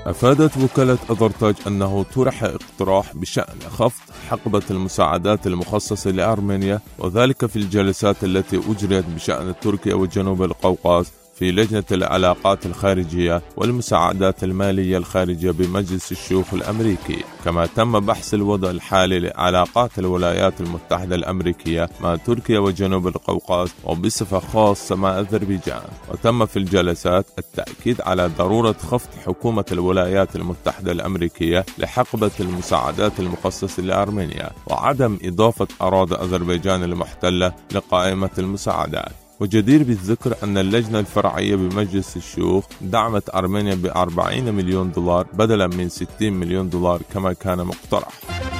أفادت وكالة أذرتاج أنه طرح اقتراح بشأن خفض حقبة المساعدات المخصصة لأرمينيا، وذلك في الجلسات التي أجريت بشأن تركيا وجنوب القوقاز في لجنة العلاقات الخارجية والمساعدات المالية الخارجية بمجلس الشيوخ الأمريكي. كما تم بحث الوضع الحالي لعلاقات الولايات المتحدة الأمريكية مع تركيا وجنوب القوقاز وبصفة خاصة مع أذربيجان. وتم في الجلسات التأكيد على ضرورة خفض حكومة الولايات المتحدة الأمريكية لحقبة المساعدات المخصصة لأرمينيا، وعدم إضافة أراضي أذربيجان المحتلة لقائمة المساعدات. وجدير بالذكر أن اللجنة الفرعية بمجلس الشيوخ دعمت أرمينيا ب$40 مليون بدلا من $60 مليون كما كان مقترح.